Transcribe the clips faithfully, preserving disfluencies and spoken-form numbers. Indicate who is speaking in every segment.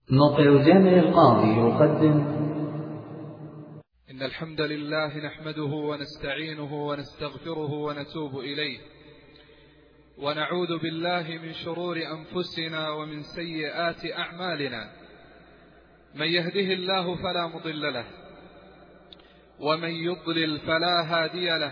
Speaker 1: موقع جامع القاضي يقدم.
Speaker 2: إن الحمد لله نحمده ونستعينه ونستغفره ونتوب إليه، ونعوذ بالله من شرور أنفسنا ومن سيئات أعمالنا. من يهده الله فلا مضل له، ومن يضلل فلا هادي له،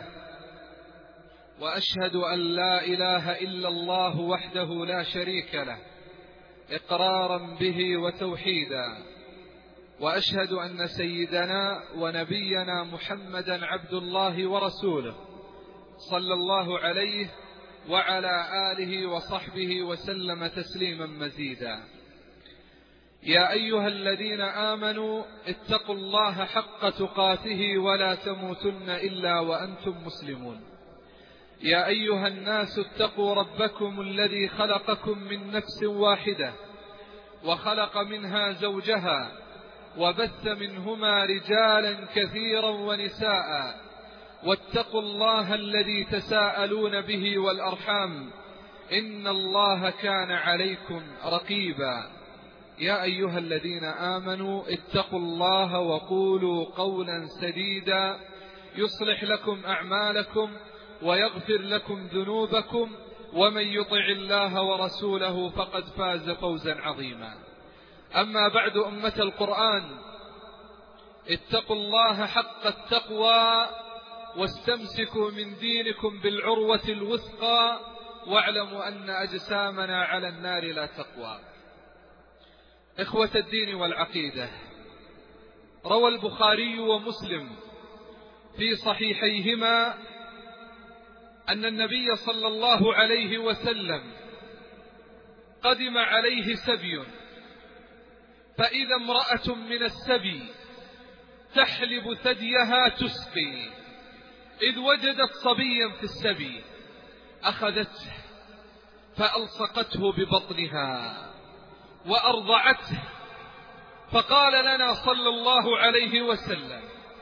Speaker 2: وأشهد أن لا إله إلا الله وحده لا شريك له إقرارا به وتوحيدا، وأشهد أن سيدنا ونبينا محمدا عبد الله ورسوله صلى الله عليه وعلى آله وصحبه وسلم تسليما مزيدا. يا أيها الذين آمنوا اتقوا الله حق تقاته ولا تموتن إلا وأنتم مسلمون. يا أيها الناس اتقوا ربكم الذي خلقكم من نفس واحدة وخلق منها زوجها وبث منهما رجالا كثيرا ونساء، واتقوا الله الذي تساءلون به والأرحام إن الله كان عليكم رقيبا. يا أيها الذين آمنوا اتقوا الله وقولوا قولا سديدا يصلح لكم أعمالكم ويغفر لكم ذنوبكم، ومن يطع الله ورسوله فقد فاز فوزا عظيما. أما بعد، أمة القرآن، اتقوا الله حق التقوى واستمسكوا من دينكم بالعروة الوثقى، واعلموا أن أجسامنا على النار لا تقوى. إخوة الدين والعقيدة، روى البخاري ومسلم في صحيحيهما أن النبي صلى الله عليه وسلم قدم عليه سبي، فإذا امرأة من السبي تحلب ثديها تسقي، إذ وجدت صبيا في السبي أخذته فألصقته ببطنها وأرضعته، فقال لنا صلى الله عليه وسلم: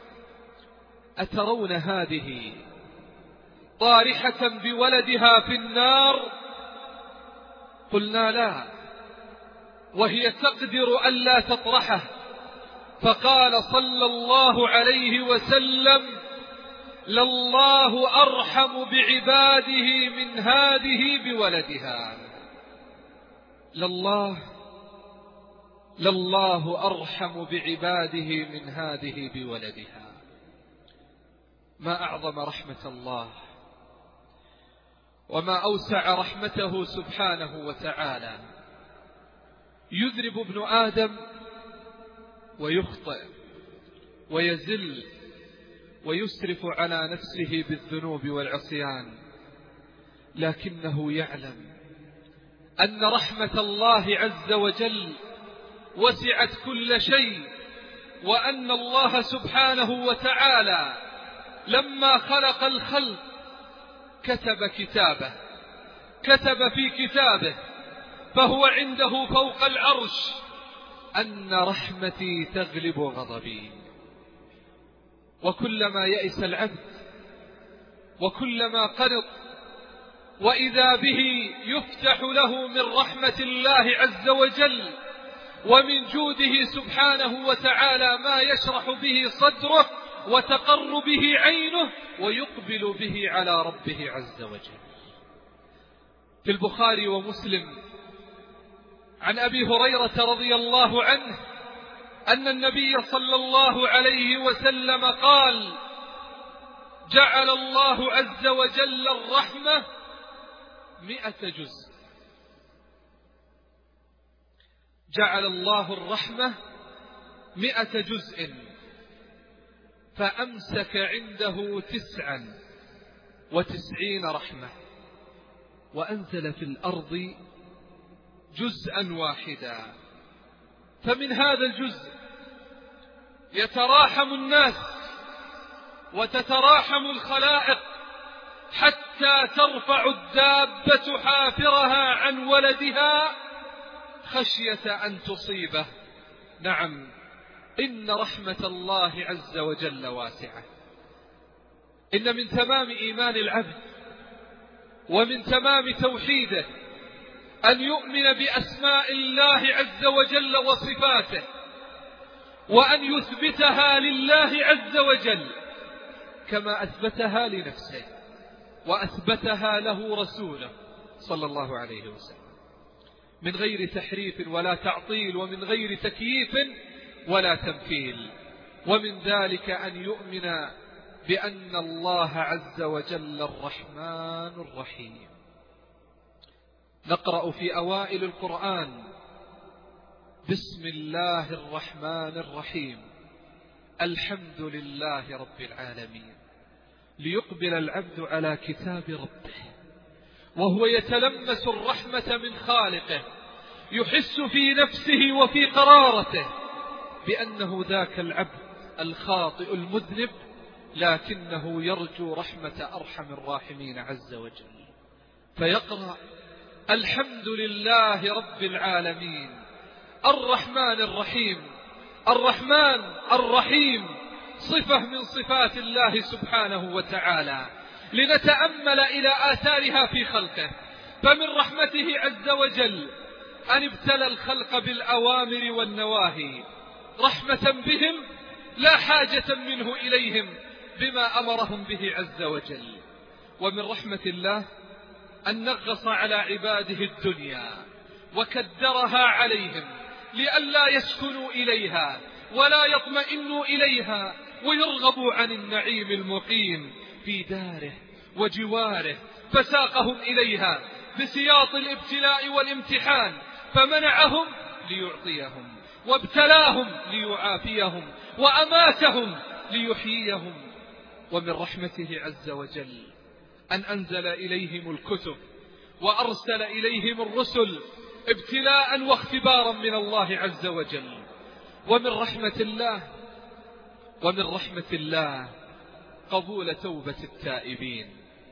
Speaker 2: أترون هذه طارحة بولدها في النار؟ قلنا لا، وهي تقدر ألا تطرحه. فقال صلى الله عليه وسلم: لله أرحم بعباده من هذه بولدها. لله لله أرحم بعباده من هذه بولدها. ما أعظم رحمة الله، وما أوسع رحمته سبحانه وتعالى. يذنب ابن آدم ويخطئ ويزل ويسرف على نفسه بالذنوب والعصيان، لكنه يعلم أن رحمة الله عز وجل وسعت كل شيء، وأن الله سبحانه وتعالى لما خلق الخلق كتب كتابه كتب في كتابه فهو عنده فوق العرش أن رحمتي تغلب غضبي. وكلما يئس العبد وكلما قنط وإذا به يفتح له من رحمة الله عز وجل ومن جوده سبحانه وتعالى ما يشرح به صدره وتقر به عينه ويقبل به على ربه عز وجل. في البخاري ومسلم عن أبي هريرة رضي الله عنه أن النبي صلى الله عليه وسلم قال: جعل الله عز وجل الرحمة مئة جزء. جعل الله الرحمة مئة جزء، فأمسك عنده تسعا وتسعين رحمة، وأنزل في الأرض جزءا واحدا. فمن هذا الجزء يتراحم الناس وتتراحم الخلائق، حتى ترفع الدابة حافرها عن ولدها خشية أن تصيبه. نعم، إن رحمة الله عز وجل واسعة. إن من تمام إيمان العبد ومن تمام توحيده أن يؤمن بأسماء الله عز وجل وصفاته، وأن يثبتها لله عز وجل كما أثبتها لنفسه وأثبتها له رسوله صلى الله عليه وسلم، من غير تحريف ولا تعطيل، ومن غير تكييف ولا تمثيل. ومن ذلك أن يؤمن بأن الله عز وجل الرحمن الرحيم. نقرأ في أوائل القرآن: بسم الله الرحمن الرحيم، الحمد لله رب العالمين. ليقبل العبد على كتاب ربه وهو يتلمس الرحمة من خالقه، يحس في نفسه وفي قرارته بأنه ذاك العبد الخاطئ المذنب، لكنه يرجو رحمة أرحم الراحمين عز وجل، فيقرأ: الحمد لله رب العالمين الرحمن الرحيم. الرحمن الرحيم صفة من صفات الله سبحانه وتعالى، لنتأمل إلى آثارها في خلقه. فمن رحمته عز وجل أن ابتلى الخلق بالأوامر والنواهي رحمة بهم، لا حاجة منه إليهم بما أمرهم به عز وجل. ومن رحمة الله أن نغص على عباده الدنيا وكدرها عليهم لئلا يسكنوا إليها ولا يطمئنوا إليها ويرغبوا عن النعيم المقيم في داره وجواره، فساقهم إليها بسياط الابتلاء والامتحان، فمنعهم ليعطيهم، وابتلاهم ليعافيهم، وأماتهم ليحييهم. ومن رحمته عز وجل أن أنزل إليهم الكتب وأرسل إليهم الرسل ابتلاء واختبارا من الله عز وجل. ومن رحمة الله ومن رحمة الله قبول توبة التائبين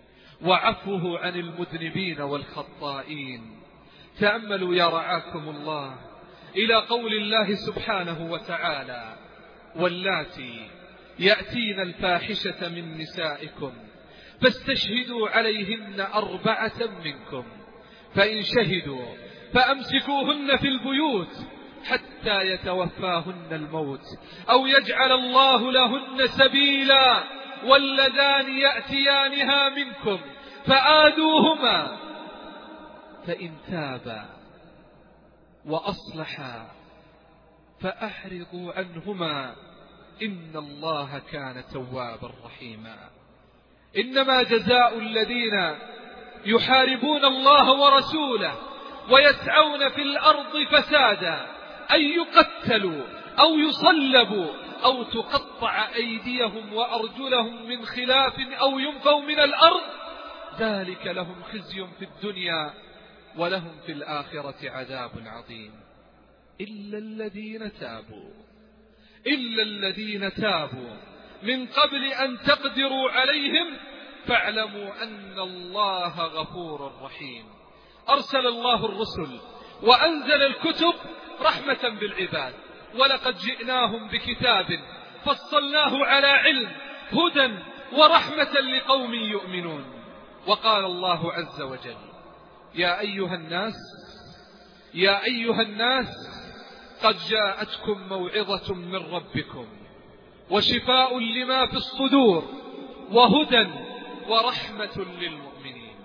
Speaker 2: وعفوه عن المذنبين والخطائين. تأملوا يا رعاكم الله إلى قول الله سبحانه وتعالى: واللاتي يأتين الفاحشة من نسائكم فاستشهدوا عليهن أربعة منكم، فإن شهدوا فأمسكوهن في البيوت حتى يتوفاهن الموت أو يجعل الله لهن سبيلا، واللذان يأتيانها منكم فآذوهما فإن تابا وأصلحا فأحرضوا عنهما إن الله كان توابا رحيما. إنما جزاء الذين يحاربون الله ورسوله ويسعون في الأرض فسادا أن يقتلوا أو يصلبوا أو تقطع أيديهم وأرجلهم من خلاف أو ينفوا من الأرض، ذلك لهم خزي في الدنيا ولهم في الآخرة عذاب عظيم. إلا الذين تابوا إلا الذين تابوا من قبل أن تقدروا عليهم فاعلموا أن الله غفور رحيم. أرسل الله الرسل وأنزل الكتب رحمة بالعباد، ولقد جئناهم بكتاب فصلناه على علم هدى ورحمة لقوم يؤمنون. وقال الله عز وجل: يا أيها الناس يا أيها الناس قد جاءتكم موعظة من ربكم وشفاء لما في الصدور وهدى ورحمة للمؤمنين.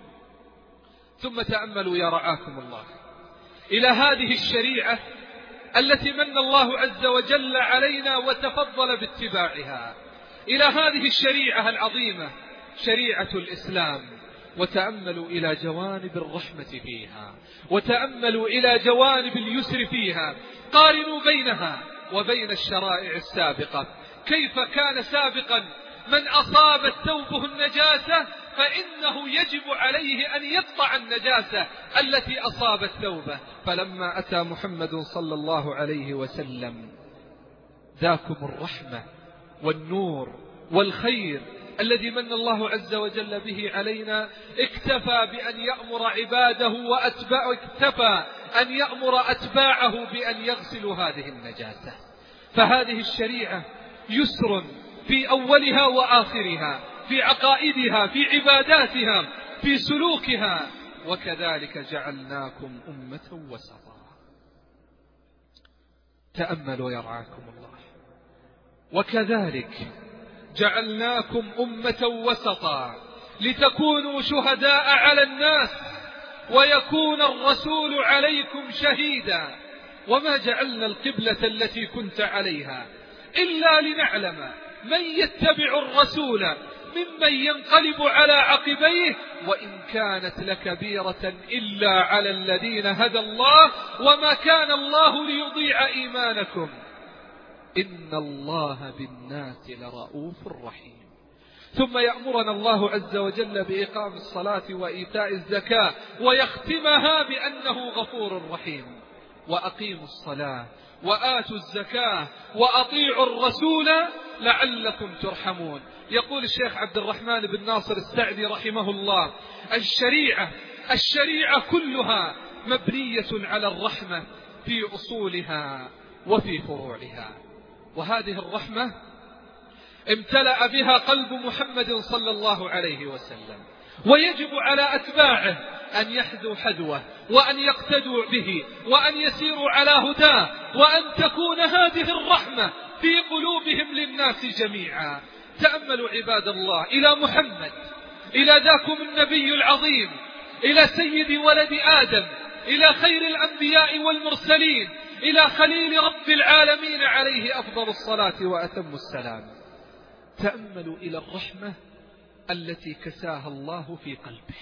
Speaker 2: ثم تأملوا يا رعاكم الله إلى هذه الشريعة التي من الله عز وجل علينا وتفضل باتباعها، إلى هذه الشريعة العظيمة شريعة الإسلام، وتأملوا إلى جوانب الرحمة فيها، وتأملوا إلى جوانب اليسر فيها. قارنوا بينها وبين الشرائع السابقة، كيف كان سابقا من أصابت ثوبه النجاسة فإنه يجب عليه أن يقطع النجاسة التي أصابت ثوبه، فلما أتى محمد صلى الله عليه وسلم ذاكم الرحمة والنور والخير الذي من الله عز وجل به علينا، اكتفى بأن يأمر عباده وأتباعه اكتفى أن يأمر أتباعه بأن يغسلوا هذه النجاسة. فهذه الشريعة يسر في أولها وآخرها، في عقائدها، في عباداتها، في سلوكها، وكذلك جعلناكم أمة وسطا. تأملوا يرعاكم الله. وكذلك جعلناكم أمة وسطا لتكونوا شهداء على الناس ويكون الرسول عليكم شهيدا. وما جعلنا القبلة التي كنت عليها إلا لنعلم من يتبع الرسول ممن ينقلب على عقبيه وإن كانت لكبيرة إلا على الذين هدى الله وما كان الله ليضيع إيمانكم إن الله بالناس لرؤوف رحيم. ثم يأمرنا الله عز وجل بإقام الصلاة وإيتاء الزكاة ويختمها بأنه غفور رحيم. وأقيموا الصلاة وآتوا الزكاة وأطيعوا الرسول لعلكم ترحمون. يقول الشيخ عبد الرحمن بن ناصر السعدي رحمه الله: الشريعة الشريعة كلها مبنية على الرحمة في أصولها وفي فروعها. وهذه الرحمة امتلأ بها قلب محمد صلى الله عليه وسلم، ويجب على أتباعه أن يحذوا حذوه وأن يقتدوا به وأن يسيروا على هداه، وأن تكون هذه الرحمة في قلوبهم للناس جميعا. تأملوا عباد الله إلى محمد، إلى ذاكم النبي العظيم، إلى سيد ولد آدم، إلى خير الأنبياء والمرسلين، إلى خليل رب العالمين عليه أفضل الصلاة وأتم السلام. تأملوا إلى الرحمة التي كساها الله في قلبه،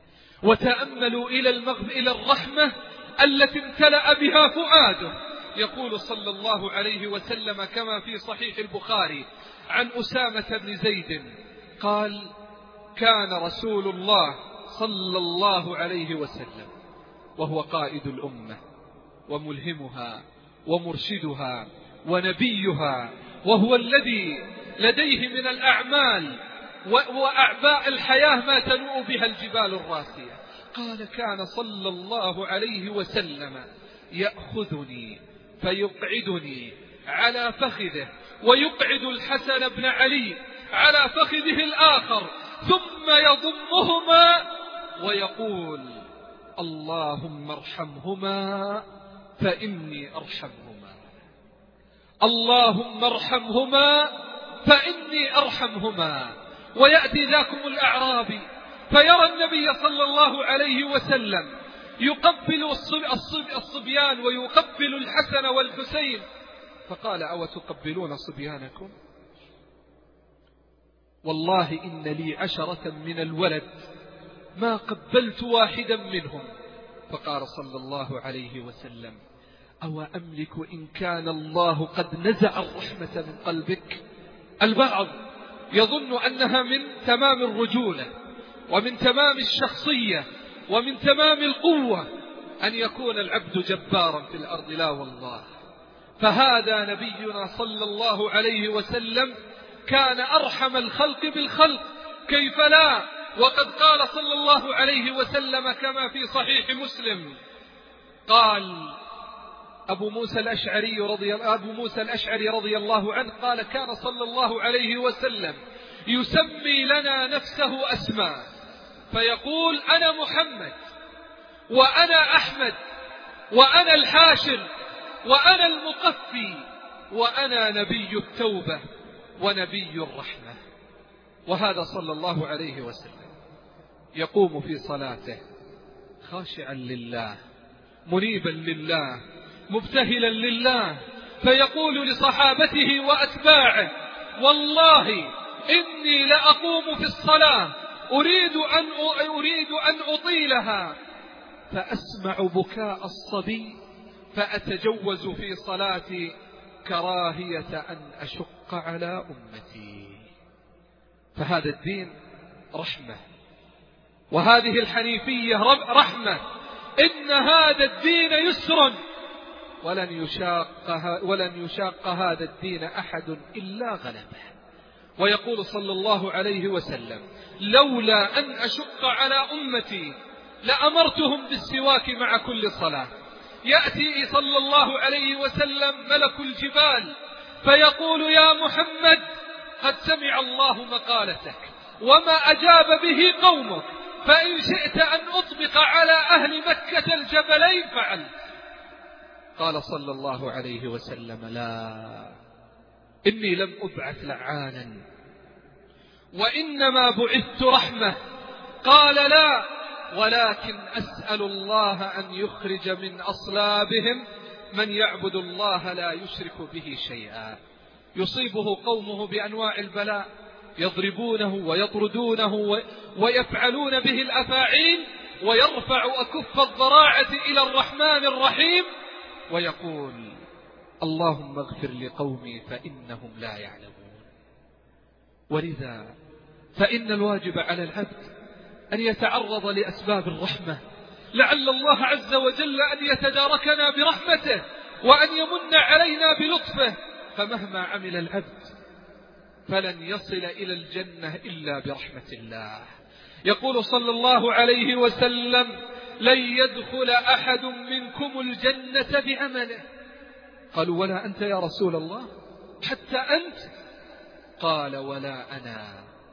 Speaker 2: وتأملوا إلى المغفرة إلى الرحمة التي امتلأ بها فؤاده. يقول صلى الله عليه وسلم كما في صحيح البخاري عن أسامة بن زيد قال: كان رسول الله صلى الله عليه وسلم وهو قائد الأمة وملهمها ومرشدها ونبيها، وهو الذي لديه من الأعمال وأعباء الحياة ما تنوء بها الجبال الراسية. قال: كان صلى الله عليه وسلم يأخذني فيقعدني على فخذه، ويقعد الحسن بن علي على فخذه الآخر، ثم يضمهما ويقول: اللهم ارحمهما فإني أرحمهما، اللهم ارحمهما فإني أرحمهما. ويأتي ذاكم الأعرابي فيرى النبي صلى الله عليه وسلم يقبل الصبيان ويقبل الحسن والحسين، فقال: أو تقبلون صبيانكم؟ والله إن لي عشرة من الولد ما قبلت واحدا منهم. فقال صلى الله عليه وسلم: أو أملك إن كان الله قد نزع الرحمة من قلبك؟ البعض يظن أنها من تمام الرجولة ومن تمام الشخصية ومن تمام القوة أن يكون العبد جبارا في الأرض. لا والله، فهذا نبينا صلى الله عليه وسلم كان أرحم الخلق بالخلق، كيف لا؟ وقد قال صلى الله عليه وسلم كما في صحيح مسلم، قال أبو موسى الأشعري رضي أبو موسى الأشعري رضي الله عنه قال: كان صلى الله عليه وسلم يسمي لنا نفسه أسماء، فيقول: أنا محمد، وأنا أحمد، وأنا الحاشر، وأنا المقفي، وأنا نبي التوبة ونبي الرحمة. وهذا صلى الله عليه وسلم يقوم في صلاته خاشعا لله، منيبا لله، مبتهلا لله، فيقول لصحابته وأتباعه: والله إني لأقوم في الصلاة أريد أن أريد أن أطيلها، فأسمع بكاء الصبي فأتجوز في صلاتي كراهية أن أشق على أمتي. فهذا الدين رحمة، وهذه الحنيفية رحمة. إن هذا الدين يسر، ولن يشاق ولن يشاق هذا الدين أحد إلا غلبه. ويقول صلى الله عليه وسلم: لولا أن أشق على أمتي لأمرتهم بالسواك مع كل صلاة. يأتي صلى الله عليه وسلم ملك الجبال فيقول: يا محمد، قد سمع الله مقالتك وما أجاب به قومك، فإن شئت أن أطبق على أهل مكة الجبلين فعلت. قال صلى الله عليه وسلم: لا، إني لم أبعث لعانا وإنما بعثت رحمة. قال: لا، ولكن أسأل الله أن يخرج من أصلابهم من يعبد الله لا يشرك به شيئا. يصيبه قومه بأنواع البلاء، يضربونه ويطردونه ويفعلون به الأفاعيل، ويرفع أكف الضراعة إلى الرحمن الرحيم ويقول: اللهم اغفر لقومي فإنهم لا يعلمون. ولذا فإن الواجب على العبد أن يتعرض لأسباب الرحمة، لعل الله عز وجل أن يتداركنا برحمته وأن يمن علينا بلطفه. فمهما عمل العبد فلن يصل إلى الجنة إلا برحمة الله. يقول صلى الله عليه وسلم: لن يدخل أحد منكم الجنة بعمله. قالوا: ولا أنت يا رسول الله؟ حتى أنت؟ قال: ولا أنا،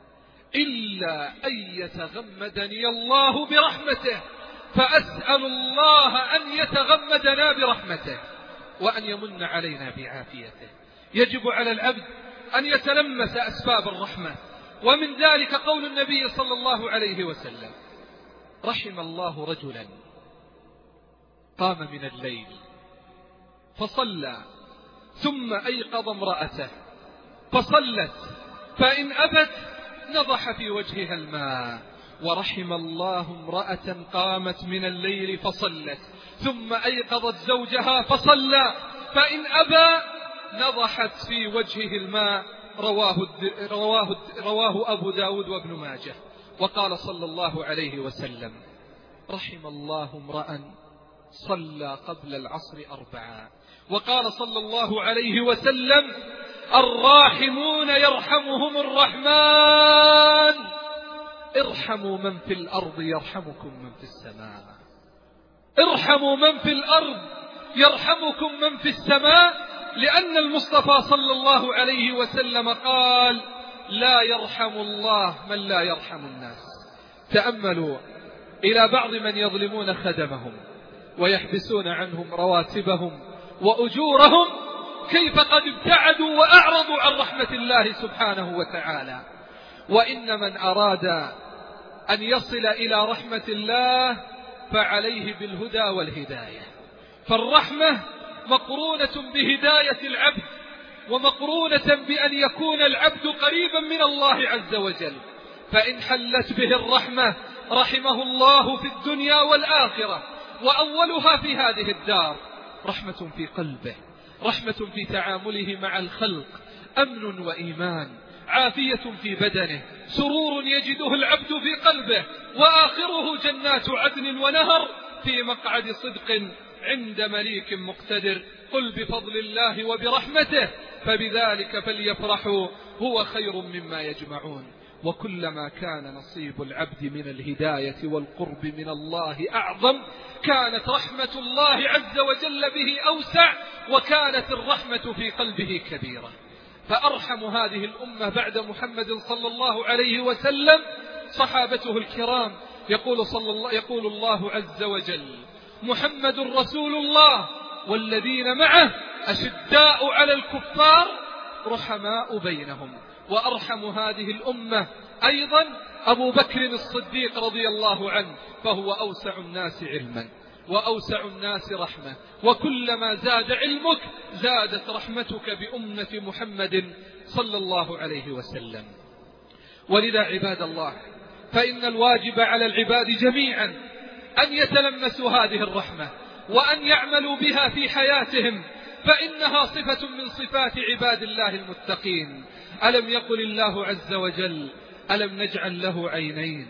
Speaker 2: إلا أن يتغمدني الله برحمته، فأسأل الله أن يتغمدنا برحمته وأن يمن علينا بعافيته. يجب على العبد أن يتلمس أسباب الرحمة، ومن ذلك قول النبي صلى الله عليه وسلم: رحم الله رجلا قام من الليل فصلى ثم أيقظ امرأته فصلت، فإن أبت نضح في وجهها الماء. ورحم الله امرأة قامت من الليل فصلت ثم أيقظت زوجها فصلى، فإن أبى نضحت في وجهه الماء. رواه, رواه, رواه أبو داود وابن ماجه. وقال صلى الله عليه وسلم: رحم الله امرأ صلى قبل العصر أربعا. وقال صلى الله عليه وسلم: الراحمون يرحمهم الرحمن، ارحموا من في الأرض يرحمكم من في السماء. ارحموا من في الأرض يرحمكم من في السماء، لأن المصطفى صلى الله عليه وسلم قال: لا يرحم الله من لا يرحم الناس. تأملوا إلى بعض من يظلمون خدمهم ويحبسون عنهم رواتبهم وأجورهم، كيف قد ابتعدوا وأعرضوا عن رحمة الله سبحانه وتعالى. وإن من أراد أن يصل إلى رحمة الله فعليه بالهدى والهداية، فالرحمة مقرونة بهداية العبد، ومقرونة بأن يكون العبد قريبا من الله عز وجل. فإن حلت به الرحمة رحمه الله في الدنيا والآخرة، وأولها في هذه الدار رحمة في قلبه، رحمة في تعامله مع الخلق، أمن وإيمان، عافية في بدنه، سرور يجده العبد في قلبه، وآخره جنات عدن ونهر في مقعد صدق عند مليك مقتدر. قل بفضل الله وبرحمته فبذلك فليفرحوا هو خير مما يجمعون. وكلما كان نصيب العبد من الهداية والقرب من الله أعظم، كانت رحمة الله عز وجل به أوسع، وكانت الرحمة في قلبه كبيرة. فأرحم هذه الأمة بعد محمد صلى الله عليه وسلم صحابته الكرام. يقول, صلى الله يقول الله عز وجل: محمد رسول الله والذين معه أشداء على الكفار رحماء بينهم. وأرحم هذه الأمة أيضا أبو بكر الصديق رضي الله عنه، فهو أوسع الناس علما وأوسع الناس رحمة، وكلما زاد علمك زادت رحمتك بأمة محمد صلى الله عليه وسلم. ولذا عباد الله، فإن الواجب على العباد جميعا أن يتلمسوا هذه الرحمة وأن يعملوا بها في حياتهم، فإنها صفة من صفات عباد الله المتقين. ألم يقل الله عز وجل: ألم نجعل له عينين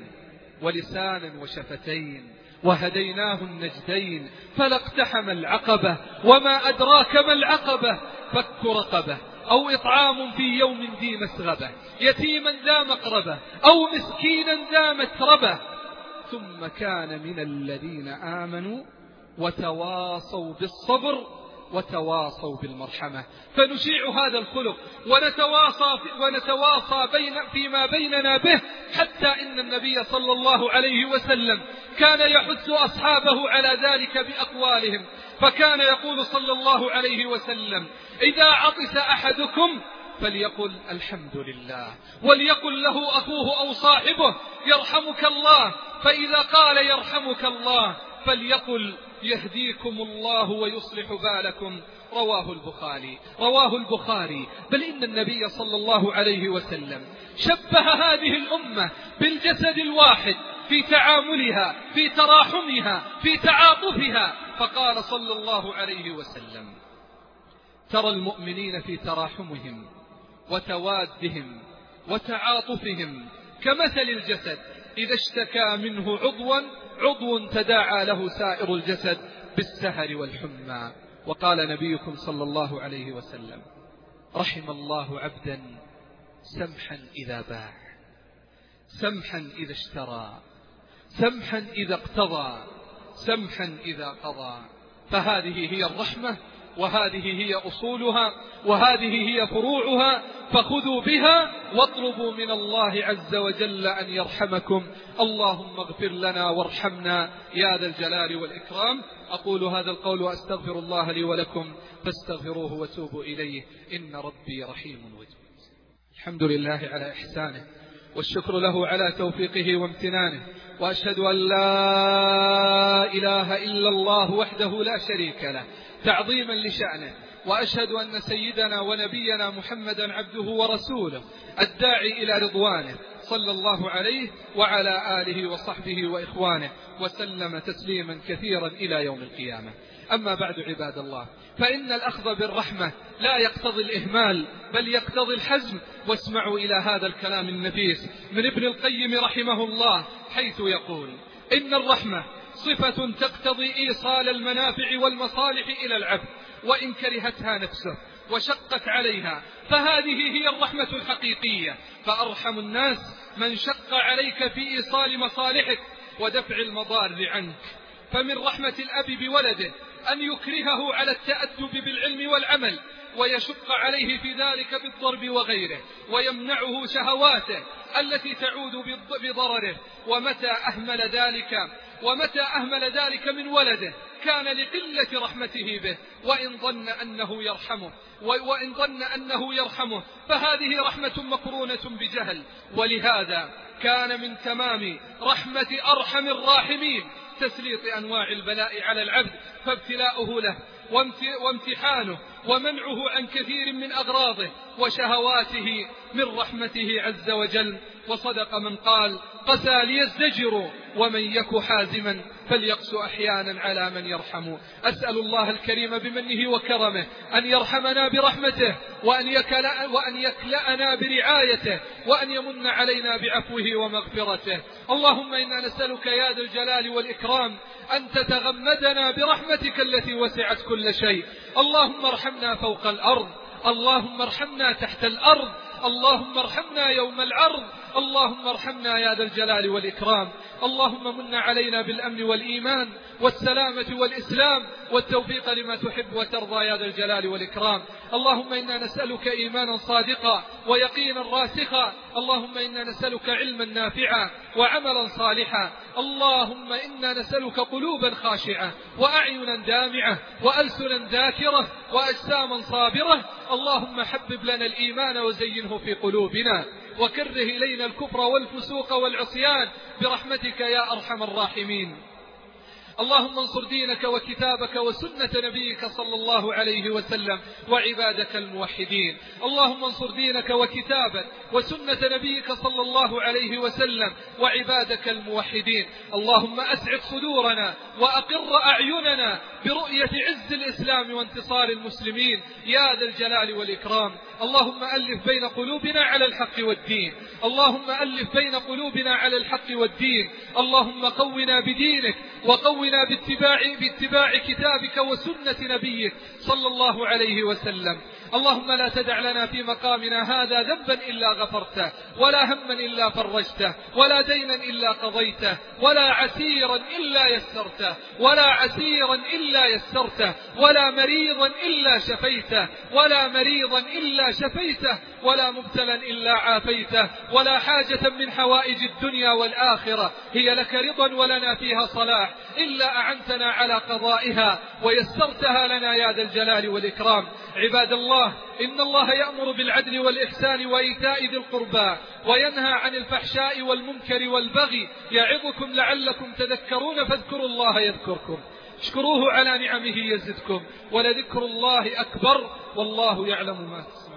Speaker 2: ولسانا وشفتين وهديناه النجدين فلا اقتحم العقبة وما أدراك ما العقبة فك رقبة أو إطعام في يوم ذي مسغبة يتيما ذا مقربة أو مسكينا ذا متربة ثم كان من الذين آمنوا وتواصوا بالصبر وتواصوا بالمرحمة. فنشيع هذا الخلق ونتواصى, ونتواصى بين فيما بيننا به، حتى إن النبي صلى الله عليه وسلم كان يحث أصحابه على ذلك بأقوالهم، فكان يقول صلى الله عليه وسلم: إذا عطس أحدكم فليقل الحمد لله، وليقل له أخوه أو صاحبه يرحمك الله، فإذا قال يرحمك الله فليقل يهديكم الله ويصلح بالكم. رواه البخاري رواه البخاري بل إن النبي صلى الله عليه وسلم شبه هذه الأمة بالجسد الواحد في تعاملها، في تراحمها، في تعاطفها، فقال صلى الله عليه وسلم: ترى المؤمنين في تراحمهم وتوادهم وتعاطفهم كمثل الجسد إذا اشتكى منه عضوا عضو تداعى له سائر الجسد بالسهر والحمى. وقال نبيكم صلى الله عليه وسلم: رحم الله عبدا سمحا إذا باع، سمحا إذا اشترى، سمحا إذا اقتضى، سمحا إذا قضى. فهذه هي الرحمة، وهذه هي أصولها، وهذه هي فروعها، فخذوا بها واطلبوا من الله عز وجل أن يرحمكم. اللهم اغفر لنا وارحمنا يا ذا الجلال والإكرام. أقول هذا القول وأستغفر الله لي ولكم فاستغفروه وتوبوا إليه إن ربي رحيم ودود. الحمد لله على إحسانه، والشكر له على توفيقه وامتنانه، وأشهد أن لا إله إلا الله وحده لا شريك له تعظيما لشأنه، وأشهد أن سيدنا ونبينا محمدا عبده ورسوله الداعي إلى رضوانه صلى الله عليه وعلى آله وصحبه وإخوانه وسلم تسليما كثيرا إلى يوم القيامة. أما بعد عباد الله، فإن الأخذ بالرحمة لا يقتضي الإهمال بل يقتضي الحزم. واسمعوا إلى هذا الكلام النفيس من ابن القيم رحمه الله، حيث يقول: إن الرحمة صفة تقتضي إيصال المنافع والمصالح إلى العبد وإن كرهتها نفسه وشقت عليها، فهذه هي الرحمة الحقيقية. فأرحم الناس من شق عليك في إيصال مصالحك ودفع المضار عنك. فمن رحمة الأب بولده أن يكرهه على التأدب بالعلم والعمل، ويشق عليه في ذلك بالضرب وغيره، ويمنعه شهواته التي تعود بضرره. ومتى أهمل ذلك ومتى أهمل ذلك من ولده كان لقلة رحمته به، وإن ظن أنه يرحمه وإن ظن أنه يرحمه فهذه رحمة مقرونة بجهل. ولهذا كان من تمام رحمة أرحم الراحمين تسليط أنواع البلاء على العبد، فابتلاؤه له وامتحانه ومنعه عن كثير من أغراضه وشهواته من رحمته عز وجل. وصدق من قال: قسى ليزدجر ومن يك حازما فليقس أحيانا على من يرحم. أسأل الله الكريم بمنه وكرمه أن يرحمنا برحمته، وأن, يكلأ وأن يكلأنا برعايته، وأن يمن علينا بعفوه ومغفرته. اللهم إنا نسألك يا ذا الجلال والإكرام أن تتغمدنا برحمتك التي وسعت كل شيء. اللهم ارحمنا فوق الأرض، اللهم ارحمنا تحت الأرض، اللهم ارحمنا يوم العرض، اللهم ارحمنا يا ذا الجلال والإكرام. اللهم من علينا بالأمن والإيمان والسلامة والإسلام والتوفيق لما تحب وترضى يا ذا الجلال والإكرام. اللهم إنا نسألك إيمانا صادقا ويقينا راسخا. اللهم إنا نسألك علما نافعا وعملا صالحا. اللهم إنا نسألك قلوبا خاشعة وأعينا دامعة وألسنا ذاكرة وأجساما صابرة. اللهم حبب لنا الإيمان وزينه في قلوبنا، وكره إلينا الكفر والفسوق والعصيان برحمتك يا أرحم الراحمين. اللهم انصر دينك وكتابك وسنة نبيك صلى الله عليه وسلم وعبادك الموحدين. اللهم انصر دينك وكتابك وسنة نبيك صلى الله عليه وسلم وعبادك الموحدين. اللهم أسعد صدورنا وأقر أعيننا برؤية عز الإسلام وانتصار المسلمين يا ذا الجلال والإكرام. اللهم ألف بين قلوبنا على الحق والدين، اللهم ألف بين قلوبنا على الحق والدين. اللهم قونا بدينك وقونا باتباع, باتباع كتابك وسنة نبيك صلى الله عليه وسلم. اللهم لا تدع لنا في مقامنا هذا ذنبا إلا غفرته، ولا هما إلا فرجته، ولا دينا إلا قضيته، ولا عسيرا إلا يسرته، ولا عسيرا إلا يسرته، ولا مريضا إلا شفيته، ولا مريضا إلا شفيته، ولا مبتلا إلا عافيته، ولا حاجة من حوائج الدنيا والآخرة هي لك رضا ولنا فيها صلاح إلا أعنتنا على قضائها ويسرتها لنا يا ذا الجلال والإكرام. عباد الله، إن الله يأمر بالعدل والإحسان وإيتاء ذي القربى وينهى عن الفحشاء والمنكر والبغي يعظكم لعلكم تذكرون، فاذكروا الله يذكركم، اشكروه على نعمه يزدكم، ولذكر الله أكبر، والله يعلم ما تصنعون.